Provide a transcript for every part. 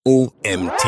OMT.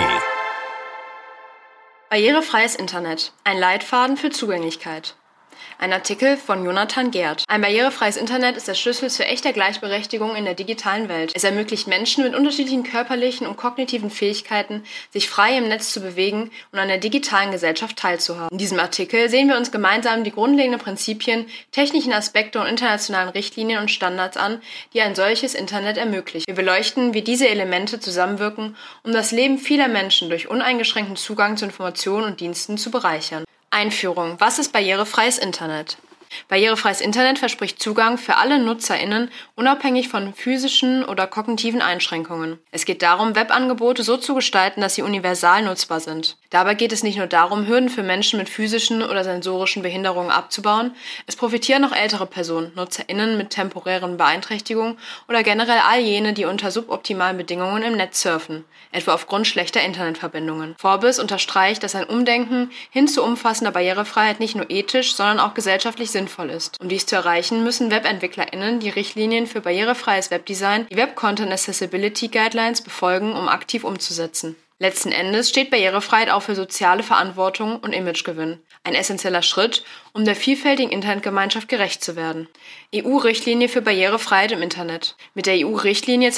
Barrierefreies Internet. Ein Leitfaden für Zugänglichkeit. Ein Artikel von Jonathan Gerd. Ein barrierefreies Internet ist der Schlüssel zu echter Gleichberechtigung in der digitalen Welt. Es ermöglicht Menschen mit unterschiedlichen körperlichen und kognitiven Fähigkeiten, sich frei im Netz zu bewegen und an der digitalen Gesellschaft teilzuhaben. In diesem Artikel sehen wir uns gemeinsam die grundlegenden Prinzipien, technischen Aspekte und internationalen Richtlinien und Standards an, die ein solches Internet ermöglichen. Wir beleuchten, wie diese Elemente zusammenwirken, um das Leben vieler Menschen durch uneingeschränkten Zugang zu Informationen und Diensten zu bereichern. Einführung. Was ist barrierefreies Internet? Barrierefreies Internet verspricht Zugang für alle NutzerInnen, unabhängig von physischen oder kognitiven Einschränkungen. Es geht darum, Webangebote so zu gestalten, dass sie universal nutzbar sind. Dabei geht es nicht nur darum, Hürden für Menschen mit physischen oder sensorischen Behinderungen abzubauen. Es profitieren auch ältere Personen, NutzerInnen mit temporären Beeinträchtigungen oder generell all jene, die unter suboptimalen Bedingungen im Netz surfen, etwa aufgrund schlechter Internetverbindungen. Forbes unterstreicht, dass ein Umdenken hin zu umfassender Barrierefreiheit nicht nur ethisch, sondern auch gesellschaftlich sinnvoll ist. Um dies zu erreichen, müssen WebentwicklerInnen die Richtlinien für barrierefreies Webdesign, die Web Content Accessibility Guidelines, befolgen, um aktiv umzusetzen. Letzten Endes steht Barrierefreiheit auch für soziale Verantwortung und Imagegewinn. Ein essentieller Schritt, um der vielfältigen Internetgemeinschaft gerecht zu werden. EU-Richtlinie für Barrierefreiheit im Internet. Mit der EU-Richtlinie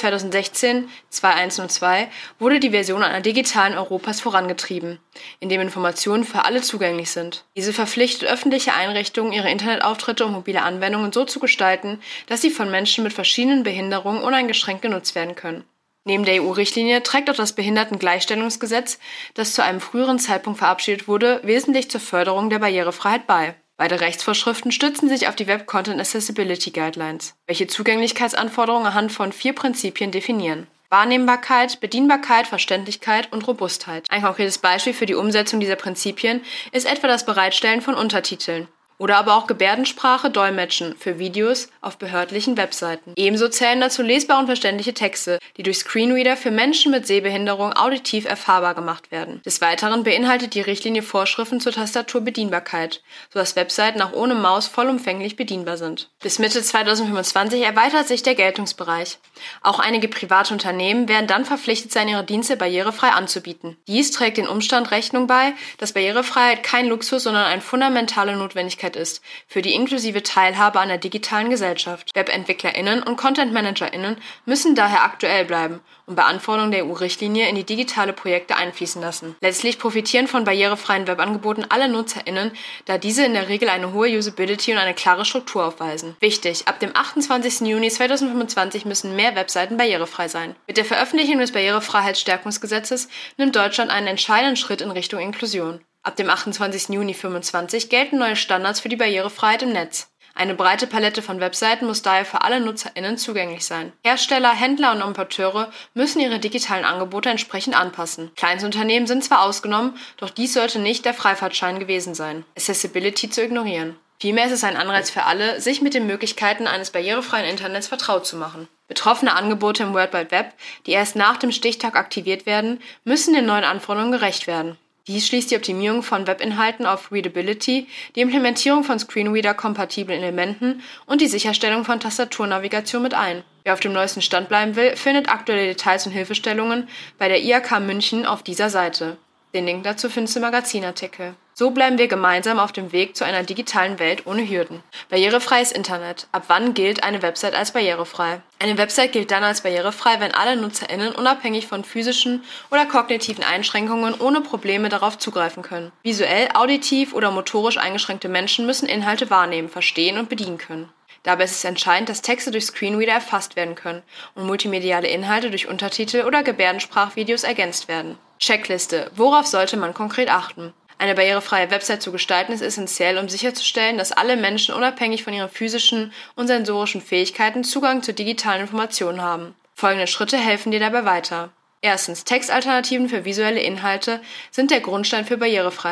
2016/2102 wurde die Version einer digitalen Europas vorangetrieben, in dem Informationen für alle zugänglich sind. Diese verpflichtet öffentliche Einrichtungen, ihre Internetauftritte und mobile Anwendungen so zu gestalten, dass sie von Menschen mit verschiedenen Behinderungen uneingeschränkt genutzt werden können. Neben der EU-Richtlinie trägt auch das Behindertengleichstellungsgesetz, das zu einem früheren Zeitpunkt verabschiedet wurde, wesentlich zur Förderung der Barrierefreiheit bei. Beide Rechtsvorschriften stützen sich auf die Web Content Accessibility Guidelines, welche Zugänglichkeitsanforderungen anhand von 4 Prinzipien definieren: Wahrnehmbarkeit, Bedienbarkeit, Verständlichkeit und Robustheit. Ein konkretes Beispiel für die Umsetzung dieser Prinzipien ist etwa das Bereitstellen von Untertiteln. Oder aber auch Gebärdensprache dolmetschen für Videos auf behördlichen Webseiten. Ebenso zählen dazu lesbare und verständliche Texte, die durch Screenreader für Menschen mit Sehbehinderung auditiv erfahrbar gemacht werden. Des Weiteren beinhaltet die Richtlinie Vorschriften zur Tastaturbedienbarkeit, sodass Webseiten auch ohne Maus vollumfänglich bedienbar sind. Bis Mitte 2025 erweitert sich der Geltungsbereich. Auch einige private Unternehmen werden dann verpflichtet sein, ihre Dienste barrierefrei anzubieten. Dies trägt den Umstand Rechnung bei, dass Barrierefreiheit kein Luxus, sondern eine fundamentale Notwendigkeit ist für die inklusive Teilhabe an der digitalen Gesellschaft. WebentwicklerInnen und Content-ManagerInnen müssen daher aktuell bleiben und bei Anforderungen der EU-Richtlinie in die digitale Projekte einfließen lassen. Letztlich profitieren von barrierefreien Webangeboten alle NutzerInnen, da diese in der Regel eine hohe Usability und eine klare Struktur aufweisen. Wichtig: Ab dem 28. Juni 2025 müssen mehr Webseiten barrierefrei sein. Mit der Veröffentlichung des Barrierefreiheitsstärkungsgesetzes nimmt Deutschland einen entscheidenden Schritt in Richtung Inklusion. Ab dem 28. Juni 2025 gelten neue Standards für die Barrierefreiheit im Netz. Eine breite Palette von Webseiten muss daher für alle NutzerInnen zugänglich sein. Hersteller, Händler und Importeure müssen ihre digitalen Angebote entsprechend anpassen. Kleinstunternehmen sind zwar ausgenommen, doch dies sollte nicht der Freifahrtschein gewesen sein, Accessibility zu ignorieren. Vielmehr ist es ein Anreiz für alle, sich mit den Möglichkeiten eines barrierefreien Internets vertraut zu machen. Betroffene Angebote im World Wide Web, die erst nach dem Stichtag aktiviert werden, müssen den neuen Anforderungen gerecht werden. Dies schließt die Optimierung von Webinhalten auf Readability, die Implementierung von Screenreader-kompatiblen Elementen und die Sicherstellung von Tastaturnavigation mit ein. Wer auf dem neuesten Stand bleiben will, findet aktuelle Details und Hilfestellungen bei der IHK München auf dieser Seite. Den Link dazu findest du im Magazinartikel. So bleiben wir gemeinsam auf dem Weg zu einer digitalen Welt ohne Hürden. Barrierefreies Internet. Ab wann gilt eine Website als barrierefrei? Eine Website gilt dann als barrierefrei, wenn alle NutzerInnen unabhängig von physischen oder kognitiven Einschränkungen ohne Probleme darauf zugreifen können. Visuell, auditiv oder motorisch eingeschränkte Menschen müssen Inhalte wahrnehmen, verstehen und bedienen können. Dabei ist es entscheidend, dass Texte durch Screenreader erfasst werden können und multimediale Inhalte durch Untertitel oder Gebärdensprachvideos ergänzt werden. Checkliste. Worauf sollte man konkret achten? Eine barrierefreie Website zu gestalten ist essentiell, um sicherzustellen, dass alle Menschen unabhängig von ihren physischen und sensorischen Fähigkeiten Zugang zu digitalen Informationen haben. Folgende Schritte helfen dir dabei weiter. Erstens, Textalternativen für visuelle Inhalte sind der Grundstein für Barrierefreiheit.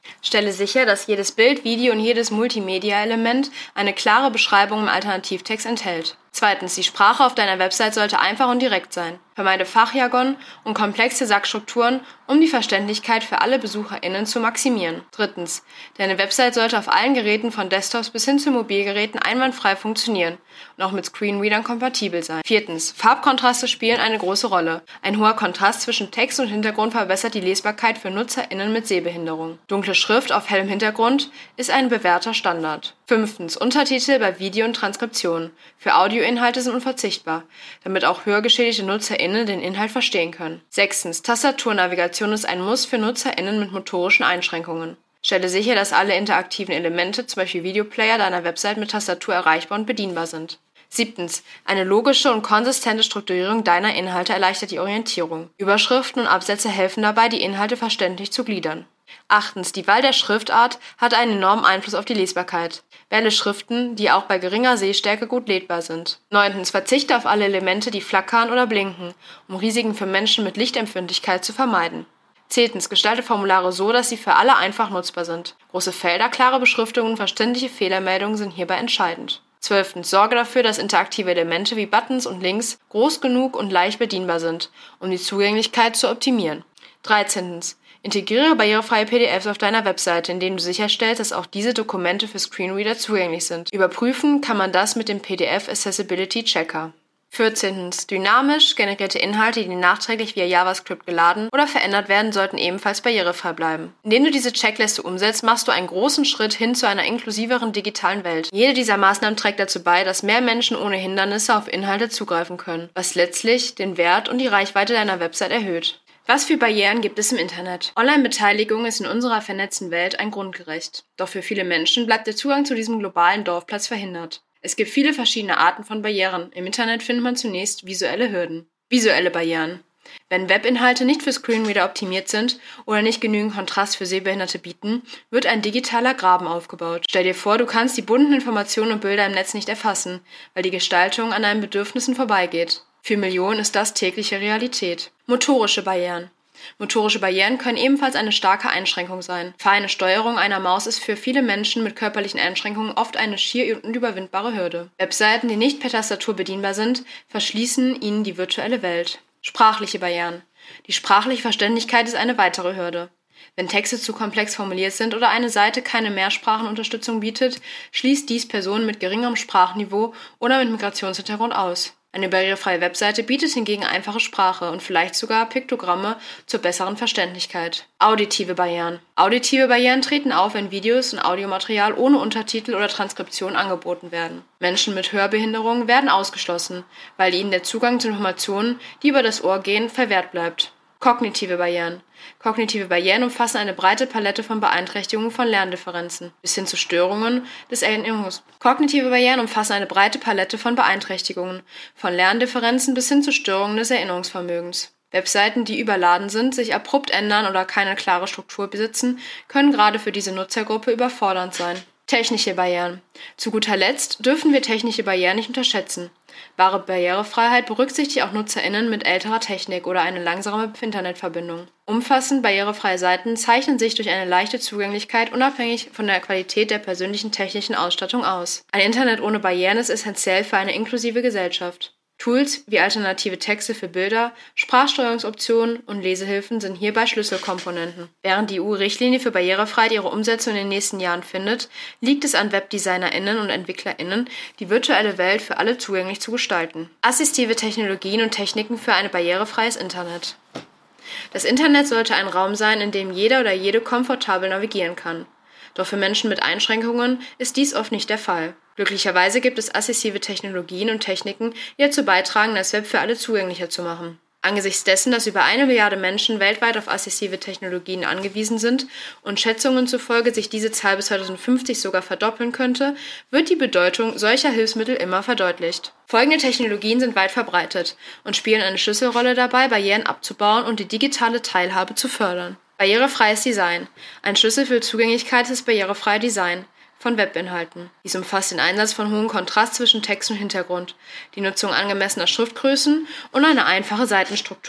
Stelle sicher, dass jedes Bild, Video und jedes Multimedia-Element eine klare Beschreibung im Alternativtext enthält. Zweitens, die Sprache auf deiner Website sollte einfach und direkt sein. Vermeide Fachjargon und komplexe Satzstrukturen, um die Verständlichkeit für alle BesucherInnen zu maximieren. Drittens, deine Website sollte auf allen Geräten von Desktops bis hin zu Mobilgeräten einwandfrei funktionieren und auch mit Screenreadern kompatibel sein. Viertens, Farbkontraste spielen eine große Rolle. Ein hoher Kontrast zwischen Text und Hintergrund verbessert die Lesbarkeit für NutzerInnen mit Sehbehinderung. Dunkle Schrift auf hellem Hintergrund ist ein bewährter Standard. Fünftens, Untertitel bei Video und Transkription. Für Audioinhalte sind unverzichtbar, damit auch hörgeschädigte NutzerInnen den Inhalt verstehen können. Sechstens, Tastaturnavigation ist ein Muss für NutzerInnen mit motorischen Einschränkungen. Stelle sicher, dass alle interaktiven Elemente, zum Beispiel Videoplayer, deiner Website mit Tastatur erreichbar und bedienbar sind. Siebtens, eine logische und konsistente Strukturierung deiner Inhalte erleichtert die Orientierung. Überschriften und Absätze helfen dabei, die Inhalte verständlich zu gliedern. Achtens, die Wahl der Schriftart hat einen enormen Einfluss auf die Lesbarkeit. Wähle Schriften, die auch bei geringer Sehstärke gut lesbar sind. Neuntens, verzichte auf alle Elemente, die flackern oder blinken, um Risiken für Menschen mit Lichtempfindlichkeit zu vermeiden. Zehntens, gestalte Formulare so, dass sie für alle einfach nutzbar sind. Große Felder, klare Beschriftungen und verständliche Fehlermeldungen sind hierbei entscheidend. Zwölftens, sorge dafür, dass interaktive Elemente wie Buttons und Links groß genug und leicht bedienbar sind, um die Zugänglichkeit zu optimieren. 13. Integriere barrierefreie PDFs auf deiner Webseite, indem du sicherstellst, dass auch diese Dokumente für Screenreader zugänglich sind. Überprüfen kann man das mit dem PDF Accessibility Checker. 14. Dynamisch generierte Inhalte, die nachträglich via JavaScript geladen oder verändert werden, sollten ebenfalls barrierefrei bleiben. Indem du diese Checkliste umsetzt, machst du einen großen Schritt hin zu einer inklusiveren digitalen Welt. Jede dieser Maßnahmen trägt dazu bei, dass mehr Menschen ohne Hindernisse auf Inhalte zugreifen können, was letztlich den Wert und die Reichweite deiner Website erhöht. Was für Barrieren gibt es im Internet? Online-Beteiligung ist in unserer vernetzten Welt ein Grundrecht. Doch für viele Menschen bleibt der Zugang zu diesem globalen Dorfplatz verhindert. Es gibt viele verschiedene Arten von Barrieren. Im Internet findet man zunächst visuelle Hürden. Visuelle Barrieren. Wenn Webinhalte nicht für Screenreader optimiert sind oder nicht genügend Kontrast für Sehbehinderte bieten, wird ein digitaler Graben aufgebaut. Stell dir vor, du kannst die bunten Informationen und Bilder im Netz nicht erfassen, weil die Gestaltung an deinen Bedürfnissen vorbeigeht. Für Millionen ist das tägliche Realität. Motorische Barrieren. Motorische Barrieren können ebenfalls eine starke Einschränkung sein. Feine Steuerung einer Maus ist für viele Menschen mit körperlichen Einschränkungen oft eine schier unüberwindbare Hürde. Webseiten, die nicht per Tastatur bedienbar sind, verschließen ihnen die virtuelle Welt. Sprachliche Barrieren. Die sprachliche Verständlichkeit ist eine weitere Hürde. Wenn Texte zu komplex formuliert sind oder eine Seite keine Mehrsprachenunterstützung bietet, schließt dies Personen mit geringem Sprachniveau oder mit Migrationshintergrund aus. Eine barrierefreie Webseite bietet hingegen einfache Sprache und vielleicht sogar Piktogramme zur besseren Verständlichkeit. Auditive Barrieren. Auditive Barrieren treten auf, wenn Videos und Audiomaterial ohne Untertitel oder Transkription angeboten werden. Menschen mit Hörbehinderung werden ausgeschlossen, weil ihnen der Zugang zu Informationen, die über das Ohr gehen, verwehrt bleibt. Kognitive Barrieren. Kognitive Barrieren umfassen eine breite Palette von Beeinträchtigungen von Lerndifferenzen bis hin zu Störungen des Erinnerungs. Kognitive Barrieren umfassen eine breite Palette von Beeinträchtigungen von Lerndifferenzen bis hin zu Störungen des Erinnerungsvermögens. Webseiten, die überladen sind, sich abrupt ändern oder keine klare Struktur besitzen, können gerade für diese Nutzergruppe überfordernd sein. Technische Barrieren. Zu guter Letzt dürfen wir technische Barrieren nicht unterschätzen. Wahre Barrierefreiheit berücksichtigt auch NutzerInnen mit älterer Technik oder eine langsame Internetverbindung. Umfassend barrierefreie Seiten zeichnen sich durch eine leichte Zugänglichkeit unabhängig von der Qualität der persönlichen technischen Ausstattung aus. Ein Internet ohne Barrieren ist essentiell für eine inklusive Gesellschaft. Tools wie alternative Texte für Bilder, Sprachsteuerungsoptionen und Lesehilfen sind hierbei Schlüsselkomponenten. Während die EU-Richtlinie für Barrierefreiheit ihre Umsetzung in den nächsten Jahren findet, liegt es an WebdesignerInnen und EntwicklerInnen, die virtuelle Welt für alle zugänglich zu gestalten. Assistive Technologien und Techniken für ein barrierefreies Internet. Das Internet sollte ein Raum sein, in dem jeder oder jede komfortabel navigieren kann. Doch für Menschen mit Einschränkungen ist dies oft nicht der Fall. Glücklicherweise gibt es assistive Technologien und Techniken, die dazu beitragen, das Web für alle zugänglicher zu machen. Angesichts dessen, dass über 1 Milliarde Menschen weltweit auf assistive Technologien angewiesen sind und Schätzungen zufolge sich diese Zahl bis 2050 sogar verdoppeln könnte, wird die Bedeutung solcher Hilfsmittel immer verdeutlicht. Folgende Technologien sind weit verbreitet und spielen eine Schlüsselrolle dabei, Barrieren abzubauen und die digitale Teilhabe zu fördern. Barrierefreies Design. Ein Schlüssel für Zugänglichkeit ist barrierefreies Design von Webinhalten. Dies umfasst den Einsatz von hohem Kontrast zwischen Text und Hintergrund, die Nutzung angemessener Schriftgrößen und eine einfache Seitenstruktur.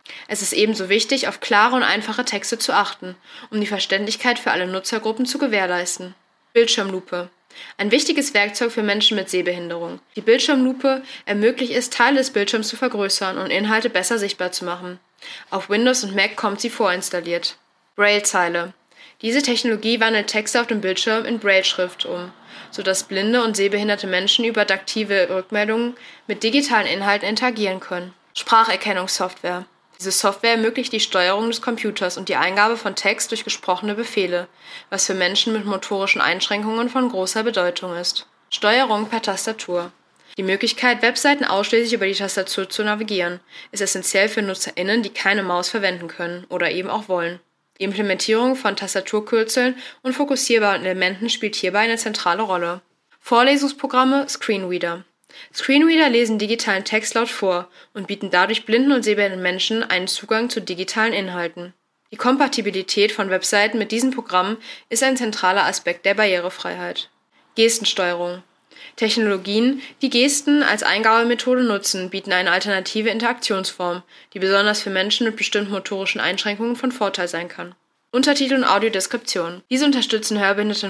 Es ist ebenso wichtig, auf klare und einfache Texte zu achten, um die Verständlichkeit für alle Nutzergruppen zu gewährleisten. Bildschirmlupe. Ein wichtiges Werkzeug für Menschen mit Sehbehinderung. Die Bildschirmlupe ermöglicht es, Teile des Bildschirms zu vergrößern und Inhalte besser sichtbar zu machen. Auf Windows und Mac kommt sie vorinstalliert. Braillezeile. Diese Technologie wandelt Texte auf dem Bildschirm in Brailleschrift um, sodass blinde und sehbehinderte Menschen über adaptive Rückmeldungen mit digitalen Inhalten interagieren können. Spracherkennungssoftware. Diese Software ermöglicht die Steuerung des Computers und die Eingabe von Text durch gesprochene Befehle, was für Menschen mit motorischen Einschränkungen von großer Bedeutung ist. Steuerung per Tastatur. Die Möglichkeit, Webseiten ausschließlich über die Tastatur zu navigieren, ist essentiell für NutzerInnen, die keine Maus verwenden können oder eben auch wollen. Die Implementierung von Tastaturkürzeln und fokussierbaren Elementen spielt hierbei eine zentrale Rolle. Vorlesungsprogramme, Screenreader. Screenreader lesen digitalen Text laut vor und bieten dadurch blinden und sehbehinderten Menschen einen Zugang zu digitalen Inhalten. Die Kompatibilität von Webseiten mit diesen Programmen ist ein zentraler Aspekt der Barrierefreiheit. Gestensteuerung. Technologien, die Gesten als Eingabemethode nutzen, bieten eine alternative Interaktionsform, die besonders für Menschen mit bestimmten motorischen Einschränkungen von Vorteil sein kann. Untertitel und Audiodeskription. Diese unterstützen hörbehinderte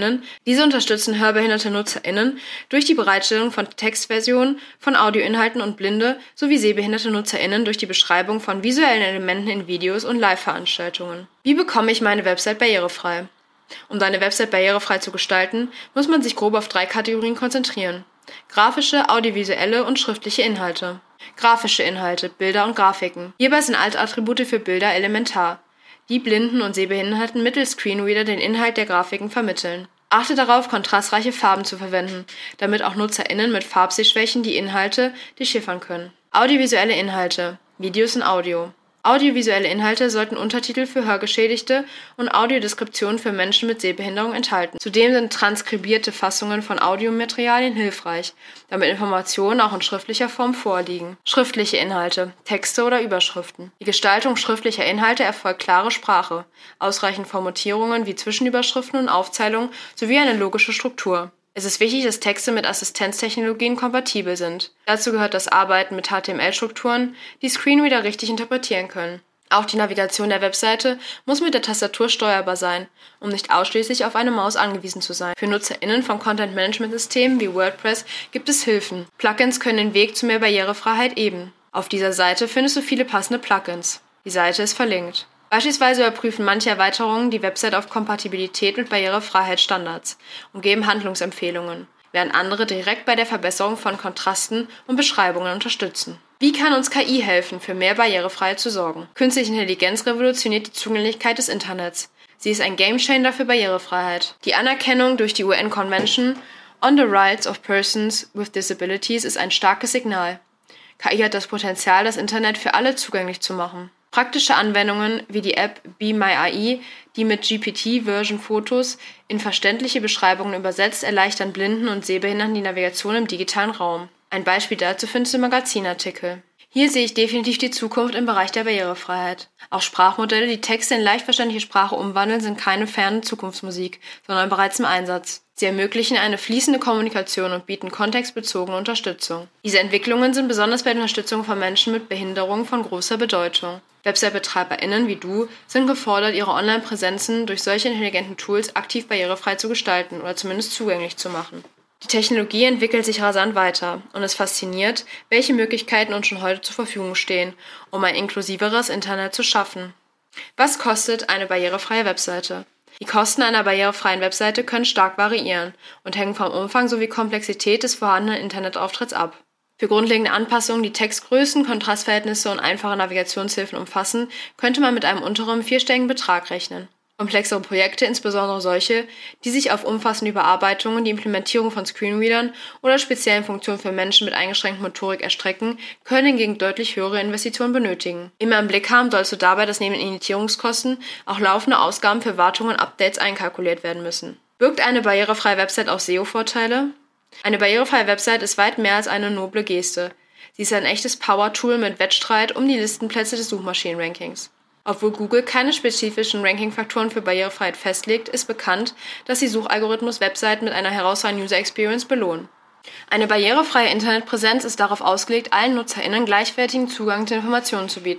NutzerInnen durch die Bereitstellung von Textversionen von Audioinhalten und blinde sowie sehbehinderte NutzerInnen durch die Beschreibung von visuellen Elementen in Videos und Live-Veranstaltungen. Wie bekomme ich meine Website barrierefrei? Um deine Website barrierefrei zu gestalten, muss man sich grob auf 3 Kategorien konzentrieren: grafische, audiovisuelle und schriftliche Inhalte. Grafische Inhalte, Bilder und Grafiken. Hierbei sind Altattribute für Bilder elementar, die blinden und sehbehinderten mittels Screenreader den Inhalt der Grafiken vermitteln. Achte darauf, kontrastreiche Farben zu verwenden, damit auch NutzerInnen mit Farbsehschwächen die Inhalte dechiffern können. Audiovisuelle Inhalte, Videos und Audio. Audiovisuelle Inhalte sollten Untertitel für Hörgeschädigte und Audiodeskriptionen für Menschen mit Sehbehinderung enthalten. Zudem sind transkribierte Fassungen von Audiomaterialien hilfreich, damit Informationen auch in schriftlicher Form vorliegen. Schriftliche Inhalte, Texte oder Überschriften. Die Gestaltung schriftlicher Inhalte erfolgt klare Sprache, ausreichend Formatierungen wie Zwischenüberschriften und Aufzählungen sowie eine logische Struktur. Es ist wichtig, dass Texte mit Assistenztechnologien kompatibel sind. Dazu gehört das Arbeiten mit HTML-Strukturen, die Screenreader richtig interpretieren können. Auch die Navigation der Webseite muss mit der Tastatur steuerbar sein, um nicht ausschließlich auf eine Maus angewiesen zu sein. Für NutzerInnen von Content-Management-Systemen wie WordPress gibt es Hilfen. Plugins können den Weg zu mehr Barrierefreiheit ebnen. Auf dieser Seite findest du viele passende Plugins. Die Seite ist verlinkt. Beispielsweise überprüfen manche Erweiterungen die Website auf Kompatibilität mit Barrierefreiheitsstandards und geben Handlungsempfehlungen, während andere direkt bei der Verbesserung von Kontrasten und Beschreibungen unterstützen. Wie kann uns KI helfen, für mehr Barrierefreiheit zu sorgen? Künstliche Intelligenz revolutioniert die Zugänglichkeit des Internets. Sie ist ein Gamechanger für Barrierefreiheit. Die Anerkennung durch die UN Convention on the Rights of Persons with Disabilities ist ein starkes Signal. KI hat das Potenzial, das Internet für alle zugänglich zu machen. Praktische Anwendungen wie die App Be My AI, die mit GPT-Version Fotos in verständliche Beschreibungen übersetzt, erleichtern Blinden und Sehbehinderten die Navigation im digitalen Raum. Ein Beispiel dazu findest du im Magazinartikel. Hier sehe ich definitiv die Zukunft im Bereich der Barrierefreiheit. Auch Sprachmodelle, die Texte in leicht verständliche Sprache umwandeln, sind keine ferne Zukunftsmusik, sondern bereits im Einsatz. Sie ermöglichen eine fließende Kommunikation und bieten kontextbezogene Unterstützung. Diese Entwicklungen sind besonders bei der Unterstützung von Menschen mit Behinderungen von großer Bedeutung. Website-BetreiberInnen wie du sind gefordert, ihre Online-Präsenzen durch solche intelligenten Tools aktiv barrierefrei zu gestalten oder zumindest zugänglich zu machen. Die Technologie entwickelt sich rasant weiter und es fasziniert, welche Möglichkeiten uns schon heute zur Verfügung stehen, um ein inklusiveres Internet zu schaffen. Was kostet eine barrierefreie Webseite? Die Kosten einer barrierefreien Webseite können stark variieren und hängen vom Umfang sowie Komplexität des vorhandenen Internetauftritts ab. Für grundlegende Anpassungen, die Textgrößen, Kontrastverhältnisse und einfache Navigationshilfen umfassen, könnte man mit einem unteren vierstelligen Betrag rechnen. Komplexere Projekte, insbesondere solche, die sich auf umfassende Überarbeitungen, die Implementierung von Screenreadern oder speziellen Funktionen für Menschen mit eingeschränkter Motorik erstrecken, können hingegen deutlich höhere Investitionen benötigen. Immer im Blick haben sollst du dabei, dass neben den Initiierungskosten auch laufende Ausgaben für Wartungen und Updates einkalkuliert werden müssen. Birgt eine barrierefreie Website auch SEO-Vorteile? Eine barrierefreie Website ist weit mehr als eine noble Geste. Sie ist ein echtes Power-Tool mit Wettstreit um die Listenplätze des Suchmaschinen-Rankings. Obwohl Google keine spezifischen Ranking-Faktoren für Barrierefreiheit festlegt, ist bekannt, dass die Suchalgorithmus Webseiten mit einer herausragenden User-Experience belohnen. Eine barrierefreie Internetpräsenz ist darauf ausgelegt, allen NutzerInnen gleichwertigen Zugang zu Informationen zu bieten.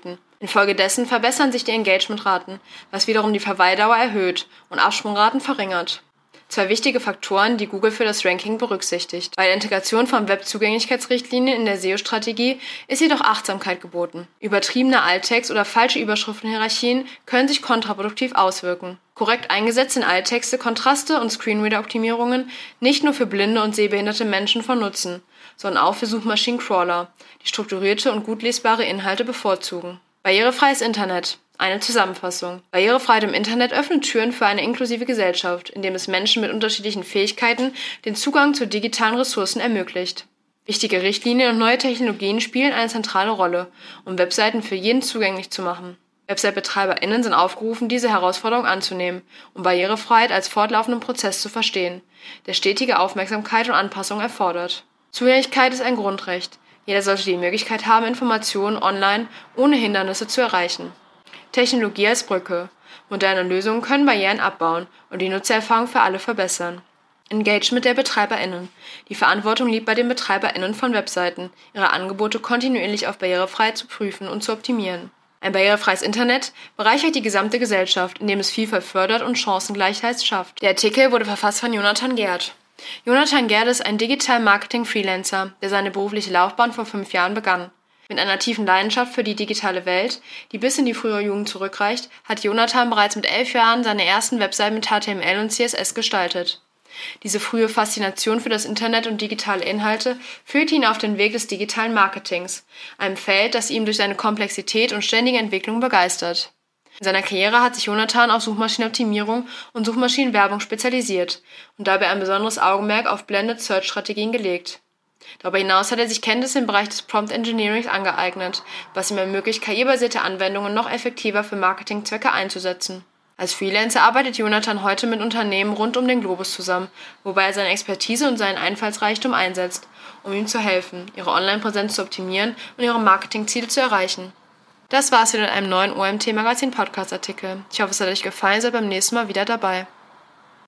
Infolgedessen verbessern sich die Engagementraten, was wiederum die Verweildauer erhöht und Absprungraten verringert. Zwei wichtige Faktoren, die Google für das Ranking berücksichtigt. Bei der Integration von Web-Zugänglichkeitsrichtlinien in der SEO-Strategie ist jedoch Achtsamkeit geboten. Übertriebene Alttext oder falsche Überschriftenhierarchien können sich kontraproduktiv auswirken. Korrekt eingesetzt sind Alttexte, Kontraste und Screenreader-Optimierungen nicht nur für blinde und sehbehinderte Menschen von Nutzen, sondern auch für Suchmaschinencrawler, die strukturierte und gut lesbare Inhalte bevorzugen. Barrierefreies Internet. Eine Zusammenfassung. Barrierefreiheit im Internet öffnet Türen für eine inklusive Gesellschaft, indem es Menschen mit unterschiedlichen Fähigkeiten den Zugang zu digitalen Ressourcen ermöglicht. Wichtige Richtlinien und neue Technologien spielen eine zentrale Rolle, um Webseiten für jeden zugänglich zu machen. Website-BetreiberInnen sind aufgerufen, diese Herausforderung anzunehmen, um Barrierefreiheit als fortlaufenden Prozess zu verstehen, der stetige Aufmerksamkeit und Anpassung erfordert. Zugänglichkeit ist ein Grundrecht. Jeder sollte die Möglichkeit haben, Informationen online ohne Hindernisse zu erreichen. Technologie als Brücke. Moderne Lösungen können Barrieren abbauen und die Nutzererfahrung für alle verbessern. Engagement der BetreiberInnen. Die Verantwortung liegt bei den BetreiberInnen von Webseiten, ihre Angebote kontinuierlich auf Barrierefreiheit zu prüfen und zu optimieren. Ein barrierefreies Internet bereichert die gesamte Gesellschaft, indem es Vielfalt fördert und Chancengleichheit schafft. Der Artikel wurde verfasst von Jonathan Gerd. Jonathan Gerd ist ein Digital-Marketing-Freelancer, der seine berufliche Laufbahn vor 5 Jahren begann. Mit einer tiefen Leidenschaft für die digitale Welt, die bis in die frühere Jugend zurückreicht, hat Jonathan bereits mit 11 Jahren seine ersten Webseiten mit HTML und CSS gestaltet. Diese frühe Faszination für das Internet und digitale Inhalte führte ihn auf den Weg des digitalen Marketings, einem Feld, das ihn durch seine Komplexität und ständige Entwicklung begeistert. In seiner Karriere hat sich Jonathan auf Suchmaschinenoptimierung und Suchmaschinenwerbung spezialisiert und dabei ein besonderes Augenmerk auf Blended Search-Strategien gelegt. Darüber hinaus hat er sich Kenntnisse im Bereich des Prompt Engineerings angeeignet, was ihm ermöglicht, KI-basierte Anwendungen noch effektiver für Marketingzwecke einzusetzen. Als Freelancer arbeitet Jonathan heute mit Unternehmen rund um den Globus zusammen, wobei er seine Expertise und seinen Einfallsreichtum einsetzt, um ihnen zu helfen, ihre Online-Präsenz zu optimieren und ihre Marketingziele zu erreichen. Das war's wieder mit einem neuen OMT-Magazin-Podcast-Artikel. Ich hoffe, es hat euch gefallen, seid beim nächsten Mal wieder dabei.